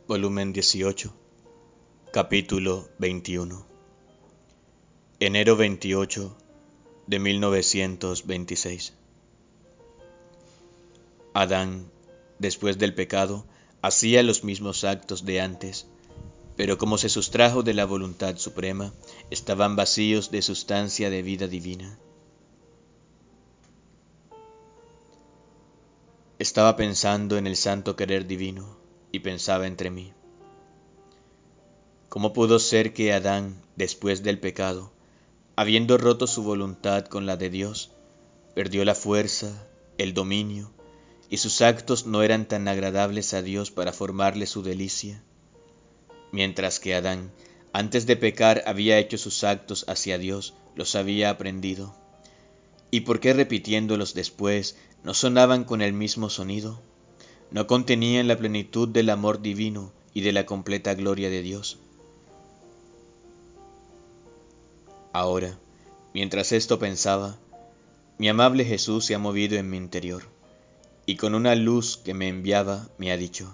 Volumen 18, capítulo 21. Enero 28 de 1926. Adán, después del pecado, hacía los mismos actos de antes, pero como se sustrajo de la voluntad suprema, estaban vacíos de sustancia de vida divina. Estaba pensando en el santo querer divino y pensaba entre mí: ¿cómo pudo ser que Adán, después del pecado, habiendo roto su voluntad con la de Dios, perdió la fuerza, el dominio, y sus actos no eran tan agradables a Dios para formarle su delicia? Mientras que Adán, antes de pecar, había hecho sus actos hacia Dios, los había aprendido. ¿Y por qué repitiéndolos después no sonaban con el mismo sonido? ¿No contenían la plenitud del amor divino y de la completa gloria de Dios? Ahora, mientras esto pensaba, mi amable Jesús se ha movido en mi interior, y con una luz que me enviaba me ha dicho: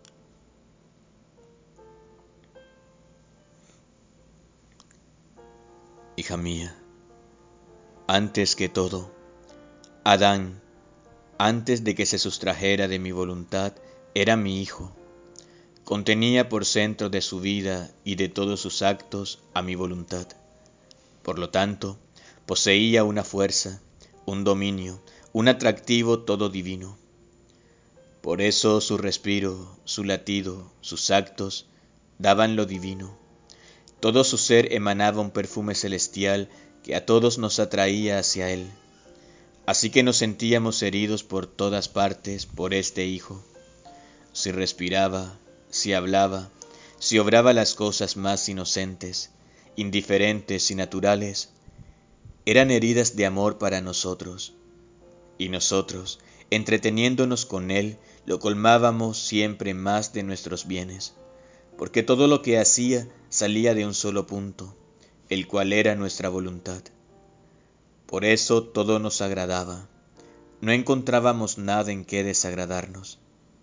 hija mía, antes que todo, Adán, antes de que se sustrajera de mi voluntad, era mi hijo. Contenía por centro de su vida y de todos sus actos a mi voluntad. Por lo tanto, poseía una fuerza, un dominio, un atractivo todo divino. Por eso su respiro, su latido, sus actos daban lo divino. Todo su ser emanaba un perfume celestial que a todos nos atraía hacia él. Así que nos sentíamos heridos por todas partes por este hijo. Si respiraba, si hablaba, si obraba las cosas más inocentes, indiferentes y naturales, eran heridas de amor para nosotros. Y nosotros, entreteniéndonos con él, lo colmábamos siempre más de nuestros bienes, porque todo lo que hacía salía de un solo punto, el cual era nuestra voluntad. Por eso todo nos agradaba, no encontrábamos nada en que desagradarnos.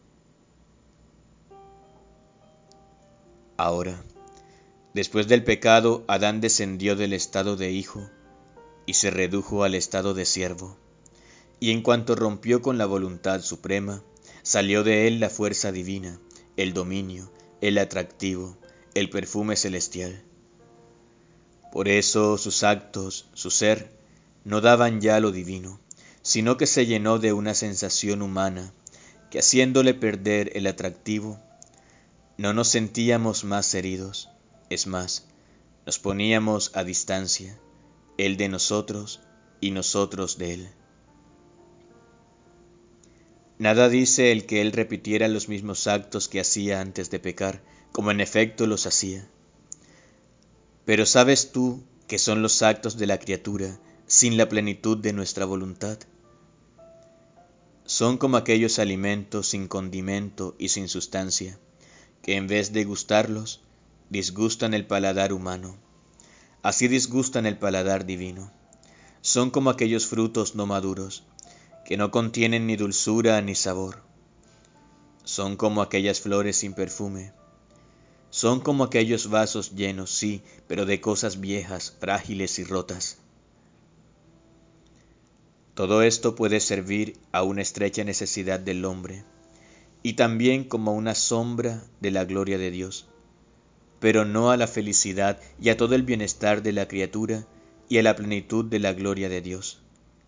Ahora, después del pecado, Adán descendió del estado de hijo y se redujo al estado de siervo, y en cuanto rompió con la voluntad suprema, salió de él la fuerza divina, el dominio, el atractivo, el perfume celestial. Por eso sus actos, su ser, no daban ya lo divino, sino que se llenó de una sensación humana, que haciéndole perder el atractivo, no nos sentíamos más heridos, es más, nos poníamos a distancia, él de nosotros y nosotros de él. Nada dice el que él repitiera los mismos actos que hacía antes de pecar, como en efecto los hacía. Pero ¿sabes tú qué son los actos de la criatura sin la plenitud de nuestra voluntad? Son como aquellos alimentos sin condimento y sin sustancia, que en vez de gustarlos, disgustan el paladar humano. Así disgustan el paladar divino. Son como aquellos frutos no maduros, que no contienen ni dulzura ni sabor. Son como aquellas flores sin perfume. Son como aquellos vasos llenos, sí, pero de cosas viejas, frágiles y rotas. Todo esto puede servir a una estrecha necesidad del hombre, y también como una sombra de la gloria de Dios, pero no a la felicidad y a todo el bienestar de la criatura y a la plenitud de la gloria de Dios.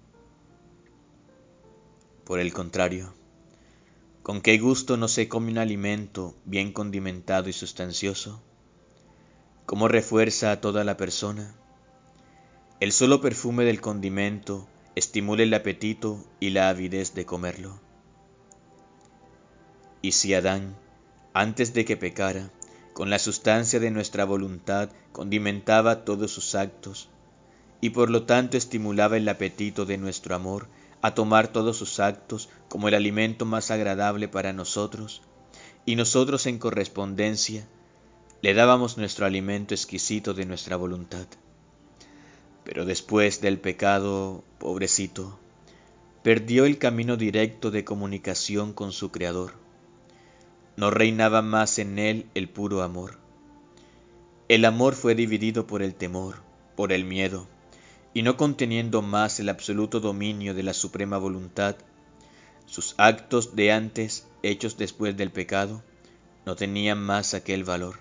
Por el contrario, ¿con qué gusto no se come un alimento bien condimentado y sustancioso? ¿Cómo refuerza a toda la persona? El solo perfume del condimento estimula el apetito y la avidez de comerlo. Y si Adán, antes de que pecara, con la sustancia de nuestra voluntad condimentaba todos sus actos, y por lo tanto estimulaba el apetito de nuestro amor a tomar todos sus actos como el alimento más agradable para nosotros, y nosotros en correspondencia le dábamos nuestro alimento exquisito de nuestra voluntad. Pero después del pecado, pobrecito, perdió el camino directo de comunicación con su Creador. no reinaba más en él el puro amor. El amor fue dividido por el temor, por el miedo, y no conteniendo más el absoluto dominio de la suprema voluntad, sus actos de antes, hechos después del pecado, no tenían más aquel valor.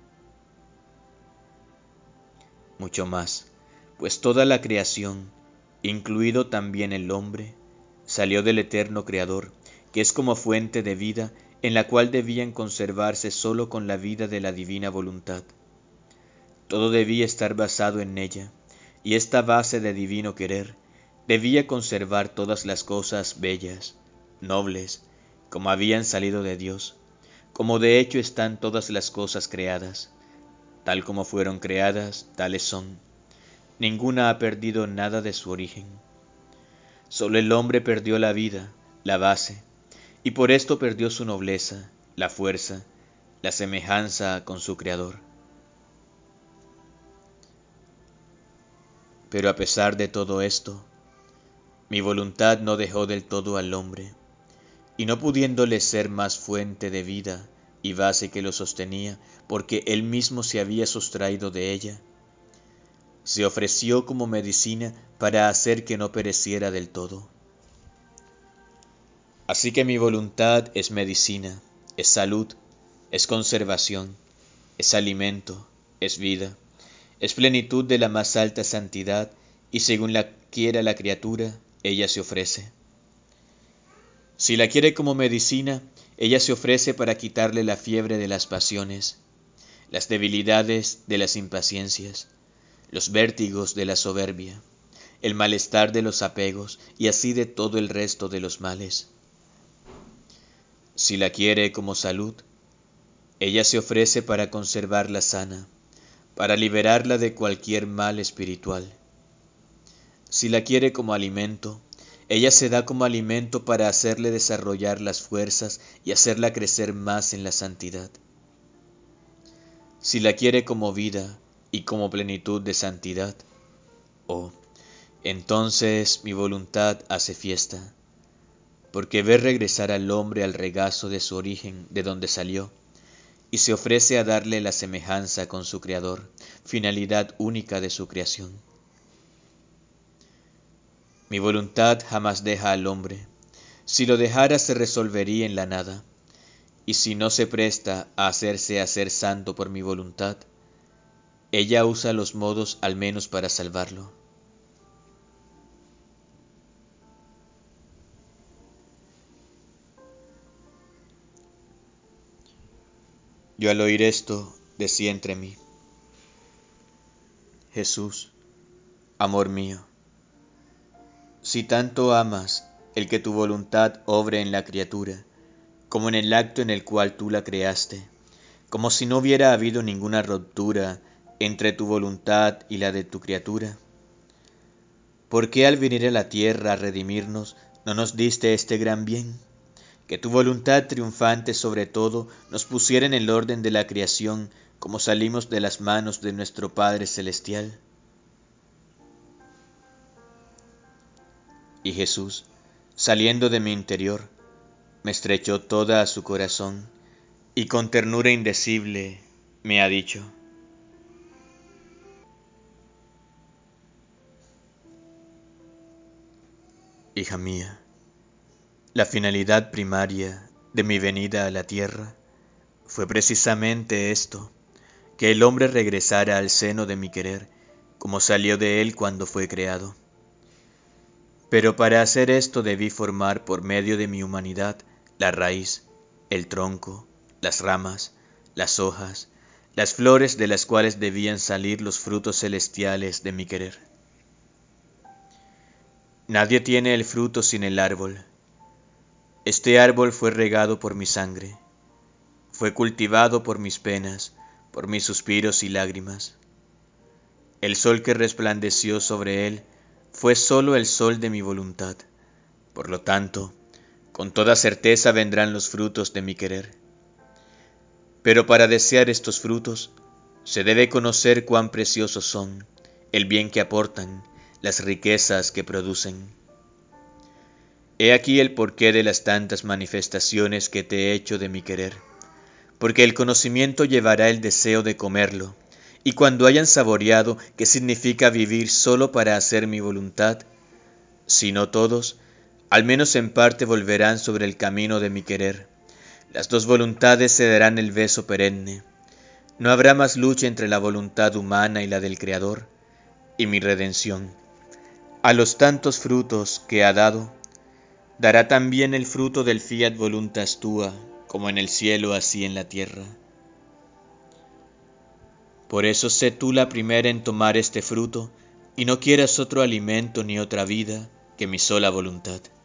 Mucho más, pues toda la creación, incluido también el hombre, salió del eterno Creador, que es como fuente de vida, en la cual debían conservarse sólo con la vida de la divina voluntad. Todo debía estar basado en ella, y esta base de divino querer debía conservar todas las cosas bellas, nobles, como habían salido de Dios, como de hecho están todas las cosas creadas. Tal como fueron creadas, tales son. Ninguna ha perdido nada de su origen. Solo el hombre perdió la vida, la base, y por esto perdió su nobleza, la fuerza, la semejanza con su Creador. Pero a pesar de todo esto, mi voluntad no dejó del todo al hombre, y no pudiéndole ser más fuente de vida y base que lo sostenía, porque él mismo se había sustraído de ella, se ofreció como medicina para hacer que no pereciera del todo. Así que mi voluntad es medicina, es salud, es conservación, es alimento, es vida, es plenitud de la más alta santidad, y según la quiera la criatura, ella se ofrece. Si la quiere como medicina, ella se ofrece para quitarle la fiebre de las pasiones, las debilidades de las impaciencias, los vértigos de la soberbia, el malestar de los apegos y así de todo el resto de los males. Si la quiere como salud, ella se ofrece para conservarla sana, para liberarla de cualquier mal espiritual. Si la quiere como alimento, ella se da como alimento para hacerle desarrollar las fuerzas y hacerla crecer más en la santidad. Si la quiere como vida y como plenitud de santidad, oh, entonces mi voluntad hace fiesta, porque ve regresar al hombre al regazo de su origen, de donde salió, y se ofrece a darle la semejanza con su Creador, finalidad única de su creación. Mi voluntad jamás deja al hombre. Si lo dejara se resolvería en la nada, y si no se presta a ser santo por mi voluntad, ella usa los modos al menos para salvarlo. Yo al oír esto decía entre mí: Jesús, amor mío, si tanto amas el que tu voluntad obre en la criatura, como en el acto en el cual tú la creaste, como si no hubiera habido ninguna ruptura entre tu voluntad y la de tu criatura, ¿por qué al venir a la tierra a redimirnos no nos diste este gran bien? Que tu voluntad triunfante sobre todo nos pusiera en el orden de la creación, como salimos de las manos de nuestro Padre Celestial. Y Jesús, saliendo de mi interior, me estrechó toda a su corazón, y con ternura indecible me ha dicho: hija mía, la finalidad primaria de mi venida a la tierra fue precisamente esto, que el hombre regresara al seno de mi querer, como salió de él cuando fue creado. Pero para hacer esto debí formar por medio de mi humanidad la raíz, el tronco, las ramas, las hojas, las flores de las cuales debían salir los frutos celestiales de mi querer. Nadie tiene el fruto sin el árbol. Este árbol fue regado por mi sangre, fue cultivado por mis penas, por mis suspiros y lágrimas. El sol que resplandeció sobre él fue sólo el sol de mi voluntad. Por lo tanto, con toda certeza vendrán los frutos de mi querer. Pero para desear estos frutos, se debe conocer cuán preciosos son, el bien que aportan, las riquezas que producen. He aquí el porqué de las tantas manifestaciones que te he hecho de mi querer, porque el conocimiento llevará el deseo de comerlo, y cuando hayan saboreado qué significa vivir solo para hacer mi voluntad, si no todos, al menos en parte volverán sobre el camino de mi querer. Las dos voluntades se darán el beso perenne. No habrá más lucha entre la voluntad humana y la del Creador, y mi redención, a los tantos frutos que ha dado, dará también el fruto del fiat voluntas tua, como en el cielo así en la tierra. Por eso sé tú la primera en tomar este fruto, y no quieras otro alimento ni otra vida que mi sola voluntad.